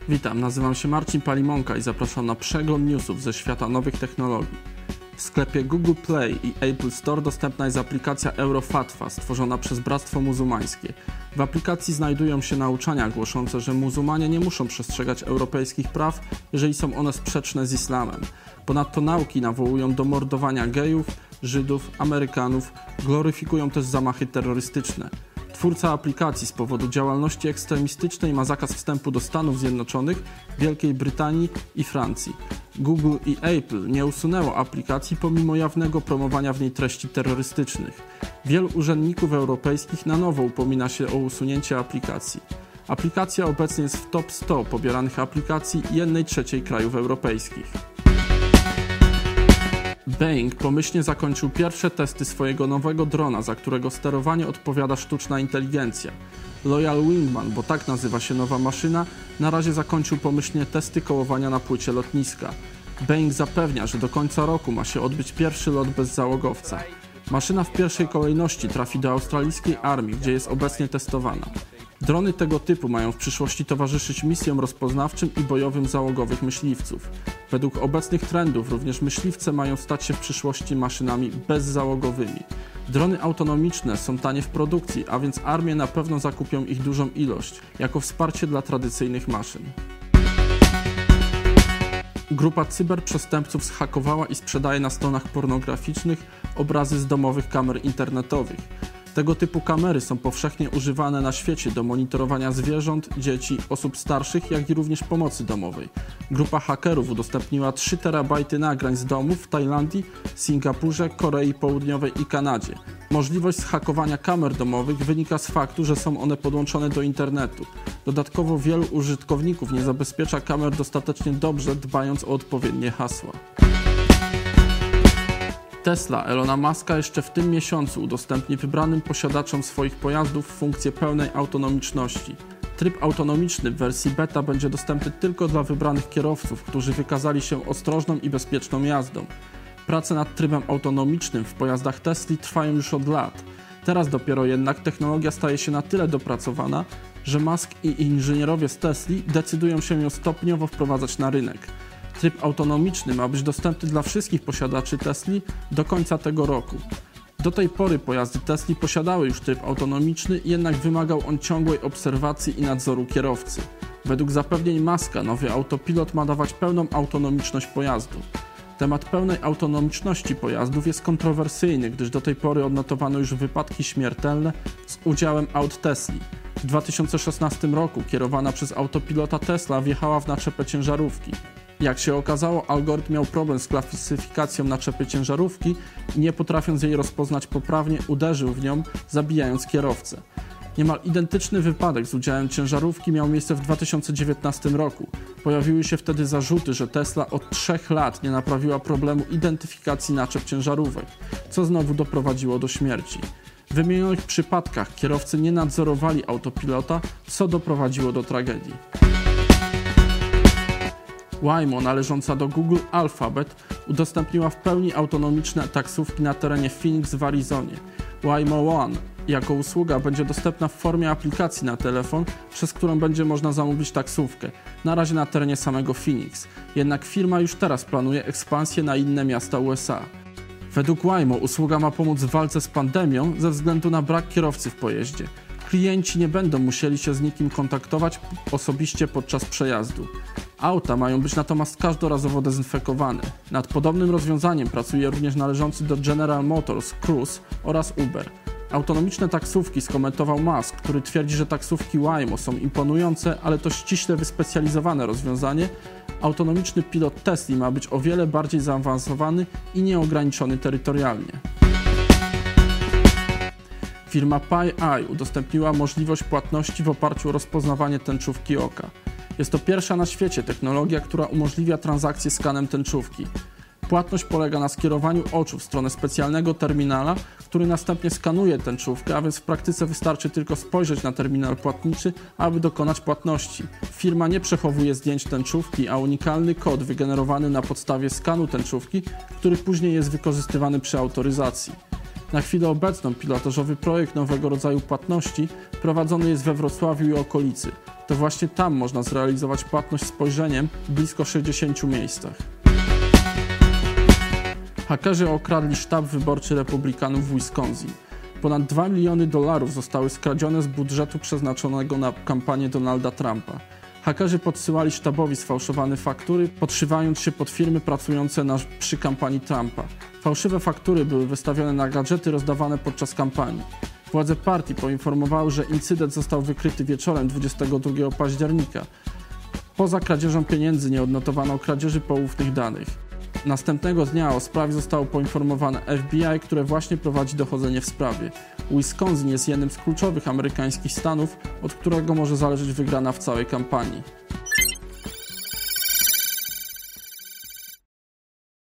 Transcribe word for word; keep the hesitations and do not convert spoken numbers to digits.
Witam, nazywam się Marcin Palimonka i zapraszam na przegląd newsów ze świata nowych technologii. W sklepie Google Play i Apple Store dostępna jest aplikacja Eurofatwa stworzona przez Bractwo Muzułmańskie. W aplikacji znajdują się nauczania głoszące, że muzułmanie nie muszą przestrzegać europejskich praw, jeżeli są one sprzeczne z islamem. Ponadto nauki nawołują do mordowania gejów, Żydów, Amerykanów, gloryfikują też zamachy terrorystyczne. Twórca aplikacji z powodu działalności ekstremistycznej ma zakaz wstępu do Stanów Zjednoczonych, Wielkiej Brytanii i Francji. Google i Apple nie usunęło aplikacji pomimo jawnego promowania w niej treści terrorystycznych. Wielu urzędników europejskich na nowo upomina się o usunięcie aplikacji. Aplikacja obecnie jest w top sto pobieranych aplikacji jednej trzeciej krajów europejskich. Boeing pomyślnie zakończył pierwsze testy swojego nowego drona, za którego sterowanie odpowiada sztuczna inteligencja. Loyal Wingman, bo tak nazywa się nowa maszyna, na razie zakończył pomyślnie testy kołowania na płycie lotniska. Boeing zapewnia, że do końca roku ma się odbyć pierwszy lot bez załogowca. Maszyna w pierwszej kolejności trafi do australijskiej armii, gdzie jest obecnie testowana. Drony tego typu mają w przyszłości towarzyszyć misjom rozpoznawczym i bojowym załogowych myśliwców. Według obecnych trendów również myśliwce mają stać się w przyszłości maszynami bezzałogowymi. Drony autonomiczne są tanie w produkcji, a więc armie na pewno zakupią ich dużą ilość, jako wsparcie dla tradycyjnych maszyn. Grupa cyberprzestępców zhakowała i sprzedaje na stronach pornograficznych obrazy z domowych kamer internetowych. Tego typu kamery są powszechnie używane na świecie do monitorowania zwierząt, dzieci, osób starszych, jak i również pomocy domowej. Grupa hakerów udostępniła trzy terabajty nagrań z domów w Tajlandii, Singapurze, Korei Południowej i Kanadzie. Możliwość zhakowania kamer domowych wynika z faktu, że są one podłączone do internetu. Dodatkowo wielu użytkowników nie zabezpiecza kamer dostatecznie dobrze, dbając o odpowiednie hasła. Tesla Elona Muska jeszcze w tym miesiącu udostępni wybranym posiadaczom swoich pojazdów funkcję pełnej autonomiczności. Tryb autonomiczny w wersji beta będzie dostępny tylko dla wybranych kierowców, którzy wykazali się ostrożną i bezpieczną jazdą. Prace nad trybem autonomicznym w pojazdach Tesli trwają już od lat. Teraz dopiero jednak technologia staje się na tyle dopracowana, że Musk i inżynierowie z Tesli decydują się ją stopniowo wprowadzać na rynek. Tryb autonomiczny ma być dostępny dla wszystkich posiadaczy Tesli do końca tego roku. Do tej pory pojazdy Tesli posiadały już tryb autonomiczny, jednak wymagał on ciągłej obserwacji i nadzoru kierowcy. Według zapewnień Muska nowy autopilot ma dawać pełną autonomiczność pojazdu. Temat pełnej autonomiczności pojazdów jest kontrowersyjny, gdyż do tej pory odnotowano już wypadki śmiertelne z udziałem aut Tesli. W dwa tysiące szesnastym roku kierowana przez autopilota Tesla wjechała w naczepę ciężarówki. Jak się okazało, algorytm miał problem z klasyfikacją naczepy ciężarówki i nie potrafiąc jej rozpoznać poprawnie, uderzył w nią, zabijając kierowcę. Niemal identyczny wypadek z udziałem ciężarówki miał miejsce w dwa tysiące dziewiętnastym roku. Pojawiły się wtedy zarzuty, że Tesla od trzech lat nie naprawiła problemu identyfikacji naczep ciężarówek, co znowu doprowadziło do śmierci. W wymienionych przypadkach kierowcy nie nadzorowali autopilota, co doprowadziło do tragedii. Waymo, należąca do Google Alphabet, udostępniła w pełni autonomiczne taksówki na terenie Phoenix w Arizonie. Waymo One jako usługa będzie dostępna w formie aplikacji na telefon, przez którą będzie można zamówić taksówkę, na razie na terenie samego Phoenix. Jednak firma już teraz planuje ekspansję na inne miasta U S A. Według Waymo usługa ma pomóc w walce z pandemią ze względu na brak kierowcy w pojeździe. Klienci nie będą musieli się z nikim kontaktować osobiście podczas przejazdu. Auta mają być natomiast każdorazowo dezynfekowane. Nad podobnym rozwiązaniem pracuje również należący do General Motors Cruise oraz Uber. Autonomiczne taksówki skomentował Musk, który twierdzi, że taksówki Waymo są imponujące, ale to ściśle wyspecjalizowane rozwiązanie. Autonomiczny pilot Tesli ma być o wiele bardziej zaawansowany i nieograniczony terytorialnie. Firma Pi Eye udostępniła możliwość płatności w oparciu o rozpoznawanie tęczówki oka. Jest to pierwsza na świecie technologia, która umożliwia transakcję skanem tęczówki. Płatność polega na skierowaniu oczu w stronę specjalnego terminala, który następnie skanuje tęczówkę, a więc w praktyce wystarczy tylko spojrzeć na terminal płatniczy, aby dokonać płatności. Firma nie przechowuje zdjęć tęczówki, a unikalny kod wygenerowany na podstawie skanu tęczówki, który później jest wykorzystywany przy autoryzacji. Na chwilę obecną pilotażowy projekt nowego rodzaju płatności prowadzony jest we Wrocławiu i okolicy. To właśnie tam można zrealizować płatność spojrzeniem w blisko sześćdziesięciu miejscach. Hakerzy okradli sztab wyborczy republikanów w Wisconsin. Ponad dwa miliony dolarów zostały skradzione z budżetu przeznaczonego na kampanię Donalda Trumpa. Hakerzy podsyłali sztabowi sfałszowane faktury, podszywając się pod firmy pracujące na, przy kampanii Trumpa. Fałszywe faktury były wystawione na gadżety rozdawane podczas kampanii. Władze partii poinformowały, że incydent został wykryty wieczorem dwudziestego drugiego października. Poza kradzieżą pieniędzy nie odnotowano kradzieży poufnych danych. Następnego dnia o sprawie zostało poinformowane F B I, które właśnie prowadzi dochodzenie w sprawie. Wisconsin jest jednym z kluczowych amerykańskich stanów, od którego może zależeć wygrana w całej kampanii.